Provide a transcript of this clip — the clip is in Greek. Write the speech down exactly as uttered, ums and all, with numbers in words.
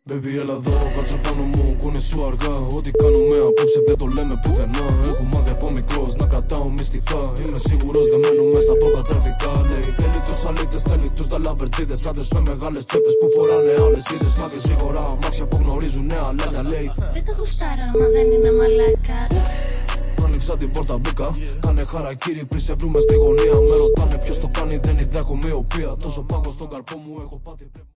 Baby, έλα εδώ, κάτσε πάνω μου, κούνε σου αργά. Ό,τι κάνουμε απόψε δεν το λέμε πουθενά. Έχω μάθει από μικρός να κρατάω μυστικά. Είμαι σίγουρος δεν μένω μέσα από τα τραβικά. Λέει, θέλει τους αλήτες, θέλει τους ταλαβερτίδες. Άντρες με μεγάλες τσέπες που φοράνε άλλες είδες. Μάγκες γρήγορα, αμάξια που γνωρίζουν νέα λένια. Λέει, δεν το γουστάρω, μα δεν είναι μαλάκας. Άνοιξα την πόρτα, μπήκα. Κάνε χαρακτήρι πριν σε βρούμε στη γωνία. Με ρωτάνε ποιος το κάνει, δεν είδα, έχω μοιοπία. Τόσο πάγο στον καρπό μου έχω πάθει.